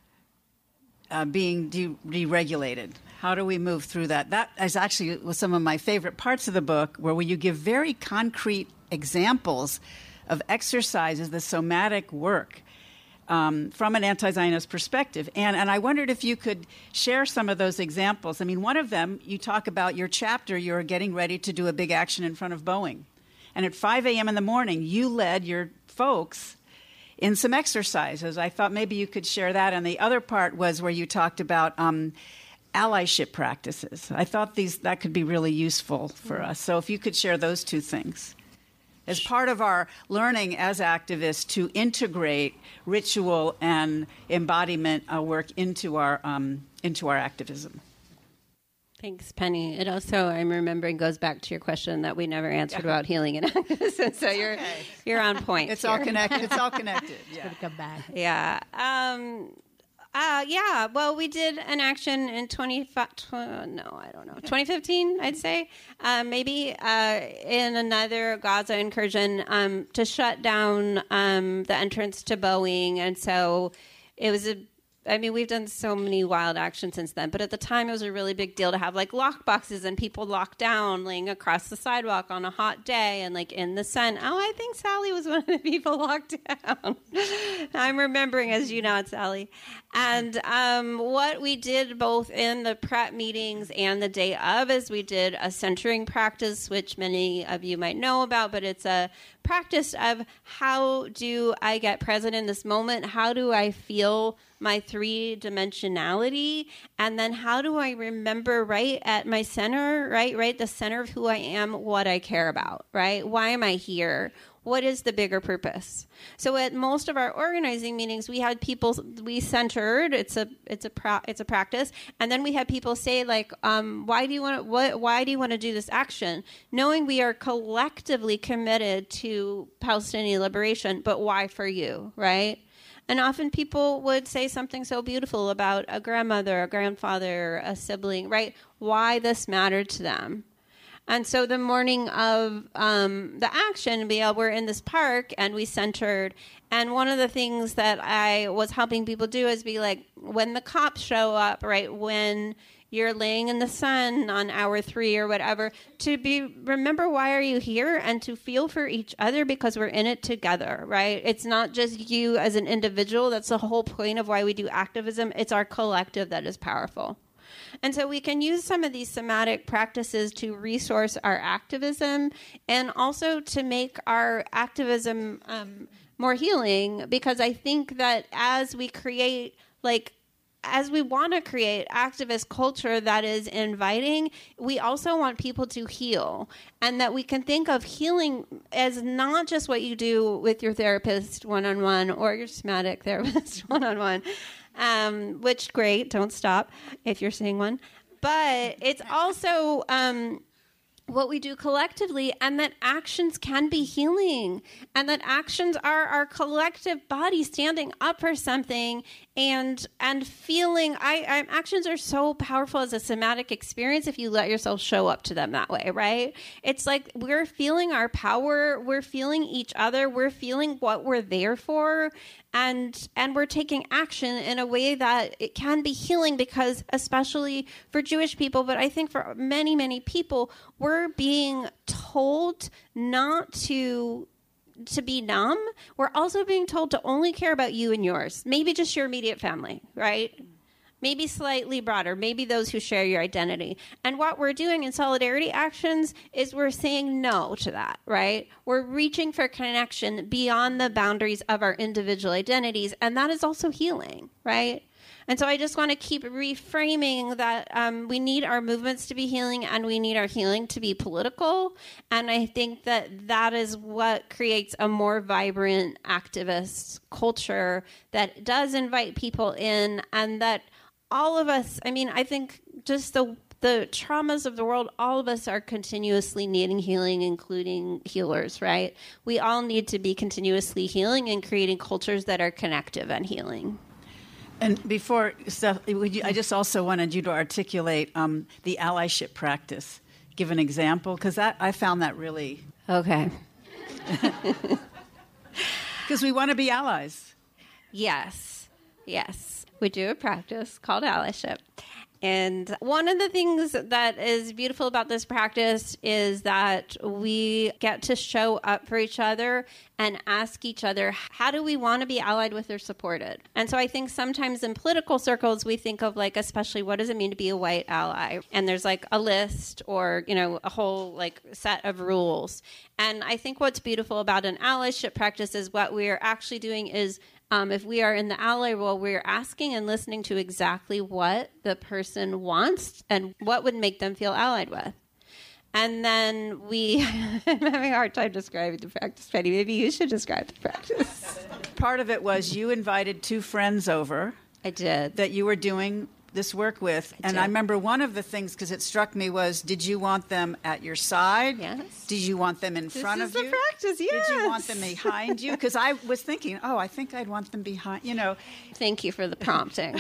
being deregulated, how do we move through that? That is actually was some of my favorite parts of the book, where you give very concrete examples of exercises, the somatic work, from an anti-Zionist perspective. And I wondered if you could share some of those examples. I mean, one of them, you talk about your chapter, you're getting ready to do a big action in front of Boeing. And at 5 a.m. in the morning, you led your folks in some exercises. I thought maybe you could share that. And the other part was where you talked about allyship practices. I thought that could be really useful for us. So if you could share those two things. As part of our learning as activists to integrate ritual and embodiment work into our activism. Thanks, Penny. It also, I'm remembering, goes back to your question that we never answered about healing and activism. So you're on point. It's all connected. It's all connected. Yeah. Come back. Yeah. Yeah. Well, we did an action in 2015, I'd say, maybe in another Gaza incursion to shut down the entrance to Boeing. And so it was we've done so many wild actions since then, but at the time it was a really big deal to have like lock boxes and people locked down laying across the sidewalk on a hot day and like in the sun. Oh, I think Sally was one of the people locked down. I'm remembering as you nod, Sally. And what we did both in the prep meetings and the day of is we did a centering practice, which many of you might know about, but it's a practice of how do I get present in this moment? How do I feel my three-dimensionality? And then how do I remember right at my center, right, the center of who I am, what I care about, right? Why am I here? What is the bigger purpose? So at most of our organizing meetings, we had people, we centered, it's a practice. And then we had people say like, why do you want to do this action? Knowing we are collectively committed to Palestinian liberation, but why for you, right? And often people would say something so beautiful about a grandmother, a grandfather, a sibling, right? Why this mattered to them. And so the morning of the action, we're in this park and we centered. And one of the things that I was helping people do is be like, when the cops show up, right, when you're laying in the sun on hour 3 or whatever, remember why are you here and to feel for each other because we're in it together, right? It's not just you as an individual. That's the whole point of why we do activism. It's our collective that is powerful. And so we can use some of these somatic practices to resource our activism and also to make our activism more healing, because I think that as we create like as we want to create activist culture that is inviting, we also want people to heal, and that we can think of healing as not just what you do with your therapist one-on-one or your somatic therapist one-on-one, which great, don't stop if you're seeing one. But it's also what we do collectively, and that actions can be healing, and that actions are our collective body standing up for something and feeling. Actions are so powerful as a somatic experience if you let yourself show up to them that way, right? It's like we're feeling our power, we're feeling each other, we're feeling what we're there for, and we're taking action in a way that it can be healing, because especially for Jewish people, but I think for many, many people, we're being told not to be numb. We're also being told to only care about you and yours, maybe just your immediate family, right? Maybe slightly broader, maybe those who share your identity. And what we're doing in solidarity actions is we're saying no to that, right? We're reaching for connection beyond the boundaries of our individual identities, and that is also healing, right? And so I just want to keep reframing that we need our movements to be healing, and we need our healing to be political. And I think that is what creates a more vibrant activist culture that does invite people in, and that all of us, I mean, I think just the traumas of the world, all of us are continuously needing healing, including healers, right? We all need to be continuously healing and creating cultures that are connective and healing. And before, Steph, I just also wanted you to articulate the allyship practice. Give an example, because I found that really... Okay. Because we want to be allies. Yes. We do a practice called allyship. And one of the things that is beautiful about this practice is that we get to show up for each other and ask each other, how do we want to be allied with or supported? And so I think sometimes in political circles, we think of, like, especially what does it mean to be a white ally? And there's like a list or, a whole like set of rules. And I think what's beautiful about an allyship practice is what we're actually doing is if we are in the ally role, we're asking and listening to exactly what the person wants and what would make them feel allied with. And then I'm having a hard time describing the practice, Penny. Maybe you should describe the practice. Part of it was you invited two friends over. I did. That you were doing this work with. I remember one of the things, because it struck me, was, did you want them at your side? Yes. Did you want them in front of you? This is the practice, yes. Did you want them behind you? Because I was thinking, I think I'd want them behind, Thank you for the prompting.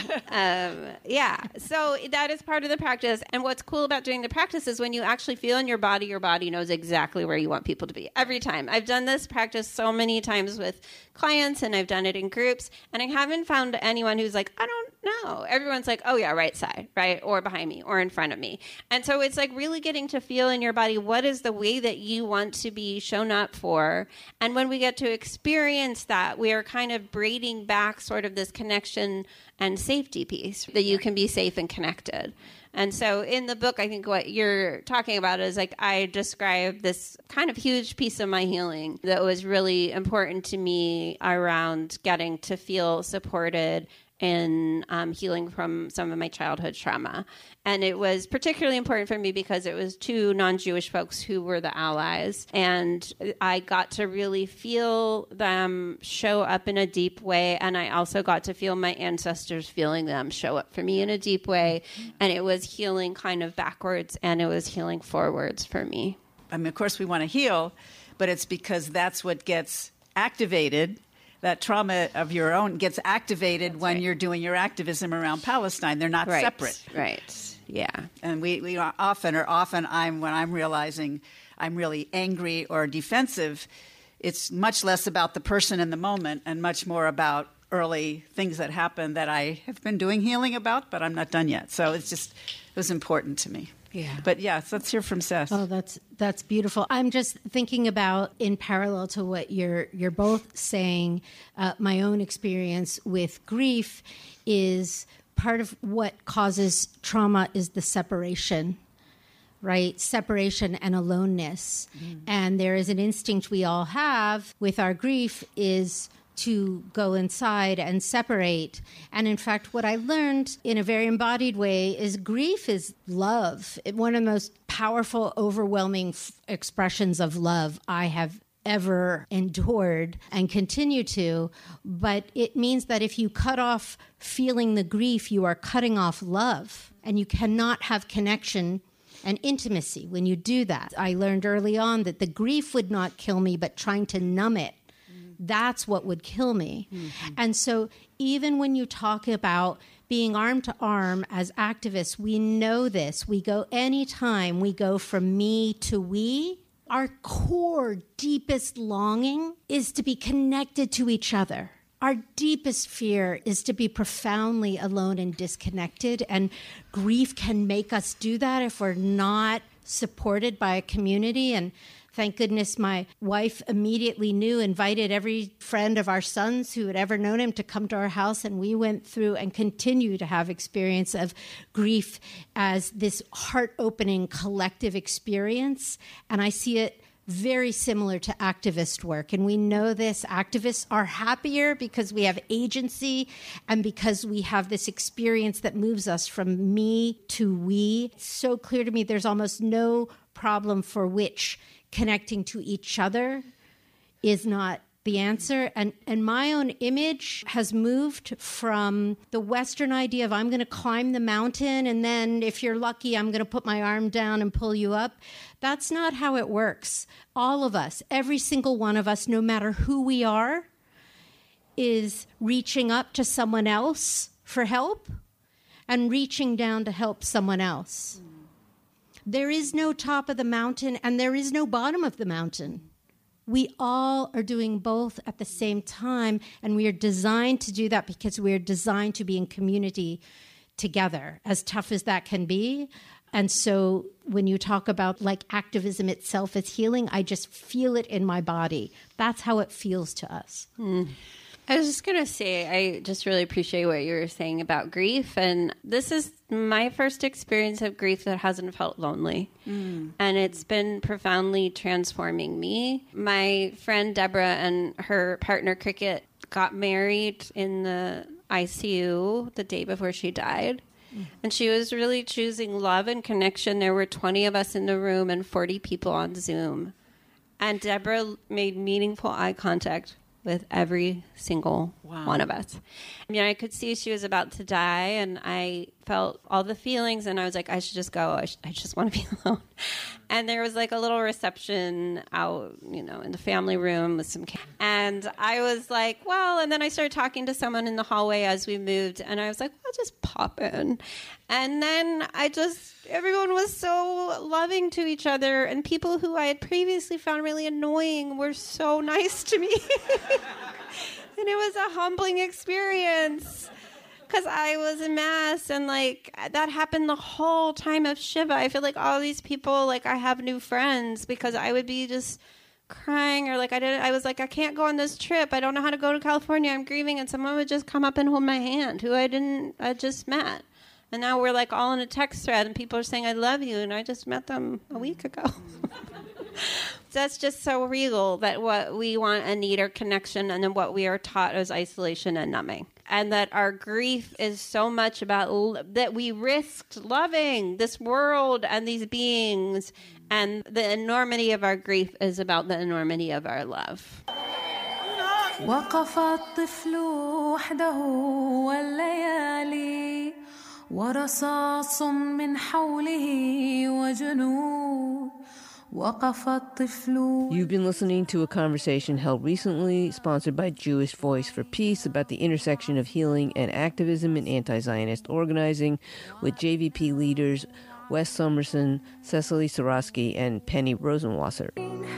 So that is part of the practice. And what's cool about doing the practice is when you actually feel in your body knows exactly where you want people to be. Every time. I've done this practice so many times with clients, and I've done it in groups, and I haven't found anyone who's like, I don't know. Everyone's like, oh yeah, right side, right? Or behind me, or in front of me. And so it's like really getting to feel in your body, what is the way that you want to be shown up for? And when we get to experience that, we are kind of braiding back sort of this connection and safety piece, that you can be safe and connected. And so in the book, I think what you're talking about is, like, I describe this kind of huge piece of my healing that was really important to me around getting to feel supported in healing from some of my childhood trauma. And it was particularly important for me because it was two non-Jewish folks who were the allies. And I got to really feel them show up in a deep way. And I also got to feel my ancestors feeling them show up for me in a deep way. And it was healing kind of backwards, and it was healing forwards for me. I mean, of course, we want to heal, but it's because that's what gets activated. That trauma of your own gets activated when you're doing your activism around Palestine. They're not separate. Right. Yeah. And we are often when I'm realizing I'm really angry or defensive, it's much less about the person in the moment and much more about early things that happened that I have been doing healing about, but I'm not done yet. So it was important to me. Yeah. But yes, let's hear from Seth. Oh, that's beautiful. I'm just thinking about, in parallel to what you're both saying, my own experience with grief is part of what causes trauma is the separation, right? Separation and aloneness. Mm. And there is an instinct we all have with our grief is to go inside and separate. And in fact, what I learned in a very embodied way is grief is love. One of the most powerful, overwhelming expressions of love I have ever endured and continue to. But it means that if you cut off feeling the grief, you are cutting off love, and you cannot have connection and intimacy when you do that. I learned early on that the grief would not kill me, but trying to numb it, that's what would kill me. Mm-hmm. And so even when you talk about being arm to arm as activists, we know this. We go anytime we go from me to we, our core, deepest longing is to be connected to each other. Our deepest fear is to be profoundly alone and disconnected, and grief can make us do that if we're not supported by a community. And thank goodness my wife immediately invited every friend of our son's who had ever known him to come to our house, and we went through and continue to have experience of grief as this heart-opening collective experience. And I see it very similar to activist work. And we know this. Activists are happier because we have agency and because we have this experience that moves us from me to we. It's so clear to me there's almost no problem for which connecting to each other is not the answer. And my own image has moved from the Western idea of I'm going to climb the mountain, and then if you're lucky, I'm going to put my arm down and pull you up. That's not how it works. All of us, every single one of us, no matter who we are, is reaching up to someone else for help and reaching down to help someone else. There is no top of the mountain and there is no bottom of the mountain. We all are doing both at the same time, and we are designed to do that because we are designed to be in community together, as tough as that can be. And so when you talk about like activism itself as healing, I just feel it in my body. That's how it feels to us. I was just going to say, I just really appreciate what you were saying about grief. And this is my first experience of grief that hasn't felt lonely. And it's been profoundly transforming me. My friend Deborah and her partner Cricket got married in the ICU the day before she died. And she was really choosing love and connection. There were 20 of us in the room and 40 people on Zoom. And Deborah made meaningful eye contact with every single one of us. I mean, I could see she was about to die, and I felt all the feelings, and I was like, I should just go. I just want to be alone. And there was like a little reception out, you know, in the family room with some kids. And I was like, well, and then I started talking to someone in the hallway as we moved, and I was like, I'll just pop in. And then everyone was so loving to each other, and people who I had previously found really annoying were so nice to me. And it was a humbling experience because I was a mess, and like that happened the whole time of Shiva. I feel like all these people, like I have new friends because I would be just crying, or like I was like, I can't go on this trip. I don't know how to go to California. I'm grieving, and someone would just come up and hold my hand who I just met. And now we're like all in a text thread, and people are saying, I love you. And I just met them a week ago. That's just so real, that what we want and need are connection, and then what we are taught is isolation and numbing. And that our grief is so much about that we risked loving this world and these beings. And the enormity of our grief is about the enormity of our love. وقف الطفل وحده والليالي ورصاص من حوله وجنود. You've been listening to a conversation held recently, sponsored by Jewish Voice for Peace, about the intersection of healing and activism in anti-Zionist organizing, with JVP leaders Wes Somerson, Cecily Sarosky, and Penny Rosenwasser.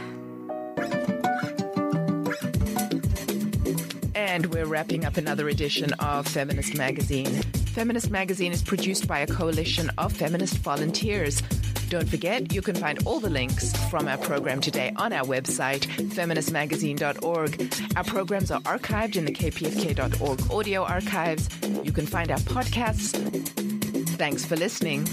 And we're wrapping up another edition of Feminist Magazine. Feminist Magazine is produced by a coalition of feminist volunteers. Don't forget, you can find all the links from our program today on our website, feministmagazine.org. Our programs are archived in the kpfk.org audio archives. You can find our podcasts. Thanks for listening.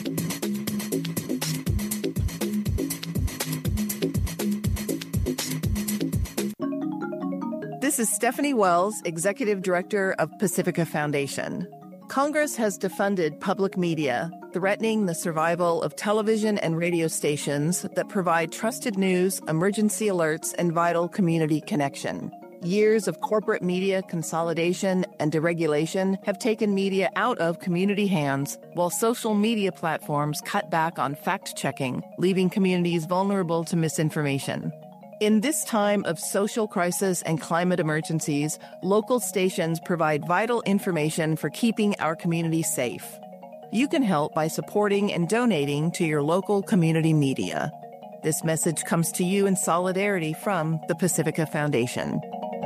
This is Stephanie Wells, Executive Director of Pacifica Foundation. Congress has defunded public media, threatening the survival of television and radio stations that provide trusted news, emergency alerts, and vital community connection. Years of corporate media consolidation and deregulation have taken media out of community hands, while social media platforms cut back on fact-checking, leaving communities vulnerable to misinformation. In this time of social crisis and climate emergencies, local stations provide vital information for keeping our communities safe. You can help by supporting and donating to your local community media. This message comes to you in solidarity from the Pacifica Foundation.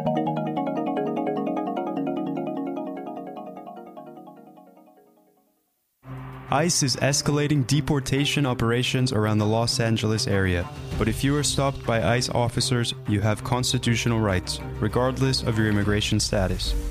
ICE is escalating deportation operations around the Los Angeles area. But if you are stopped by ICE officers, you have constitutional rights, regardless of your immigration status.